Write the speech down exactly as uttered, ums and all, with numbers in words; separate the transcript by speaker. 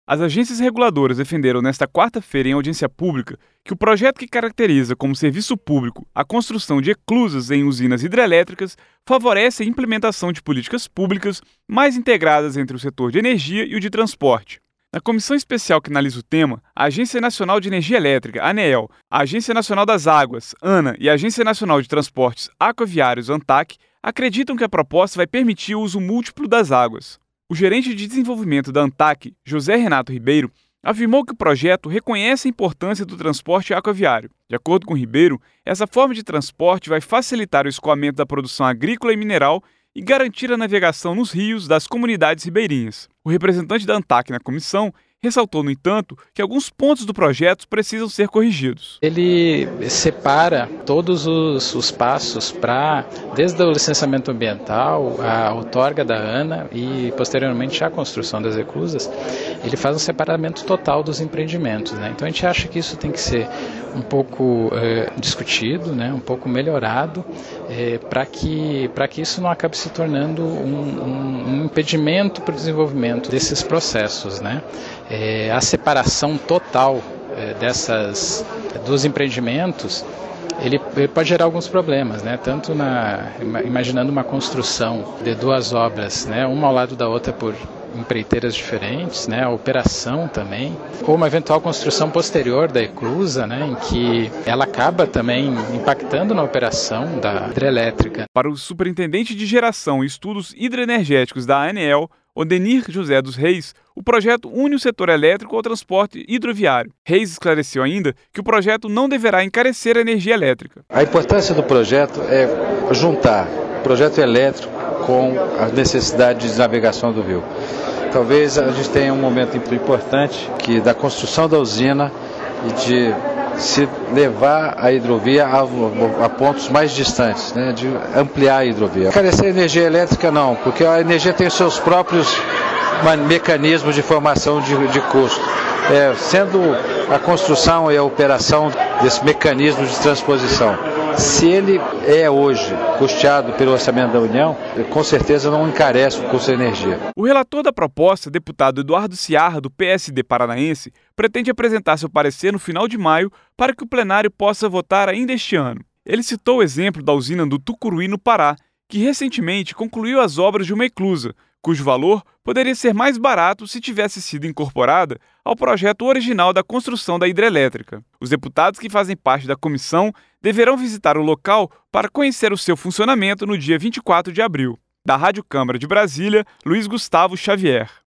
Speaker 1: As agências reguladoras defenderam nesta quarta-feira em audiência pública que o projeto que caracteriza como serviço público a construção de eclusas em usinas hidrelétricas favorece a implementação de políticas públicas mais integradas entre o setor de energia e o de transporte. Na comissão especial que analisa o tema, a Agência Nacional de Energia Elétrica, ANEEL, a Agência Nacional das Águas, ANA, e a Agência Nacional de Transportes Aquaviários, ANTAQ, acreditam que a proposta vai permitir o uso múltiplo das águas. O gerente de desenvolvimento da ANTAQ, José Renato Ribeiro, afirmou que o projeto reconhece a importância do transporte aquaviário. De acordo com Ribeiro, essa forma de transporte vai facilitar o escoamento da produção agrícola e mineral e garantir a navegação nos rios das comunidades ribeirinhas. O representante da ANTAQ na comissão ressaltou, no entanto, que alguns pontos do projeto precisam ser corrigidos.
Speaker 2: Ele separa todos os, os passos para, desde o licenciamento ambiental, a outorga da ANA e, posteriormente, a construção das eclusas, ele faz um separamento total dos empreendimentos, né? Então, a gente acha que isso tem que ser um pouco é, discutido, né? Um pouco melhorado, é, para que, para que isso não acabe se tornando um, um, um impedimento para o desenvolvimento desses processos, né? É, a separação total é, dessas, dos empreendimentos, ele, ele pode gerar alguns problemas, né? Tanto na, imaginando uma construção de duas obras, né? Uma ao lado da outra por empreiteiras diferentes, né? A operação também, ou uma eventual construção posterior da eclusa, né? Em que ela acaba também impactando na operação da hidrelétrica.
Speaker 1: Para o superintendente de geração e estudos hidroenergéticos da ANEEL, Odenir José dos Reis, o projeto une o setor elétrico ao transporte hidroviário. Reis esclareceu ainda que o projeto não deverá encarecer a energia elétrica.
Speaker 3: A importância do projeto é juntar o projeto elétrico com a necessidade de navegação do rio. Talvez a gente tenha um momento importante que da construção da usina e de se levar a hidrovia a, a pontos mais distantes, né, de ampliar a hidrovia. Encarecer a energia elétrica não, porque a energia tem os seus próprios mecanismos de formação de, de custo. É, sendo a construção e a operação desses mecanismos de transposição. Se ele é hoje custeado pelo orçamento da União, com certeza não encarece o custo da energia.
Speaker 1: O relator da proposta, deputado Eduardo Ciarra, do P S D paranaense, pretende apresentar seu parecer no final de maio para que o plenário possa votar ainda este ano. Ele citou o exemplo da usina do Tucuruí, no Pará, que recentemente concluiu as obras de uma eclusa, cujo valor poderia ser mais barato se tivesse sido incorporada ao projeto original da construção da hidrelétrica. Os deputados que fazem parte da comissão deverão visitar o local para conhecer o seu funcionamento no dia vinte e quatro de abril. Da Rádio Câmara de Brasília, Luiz Gustavo Xavier.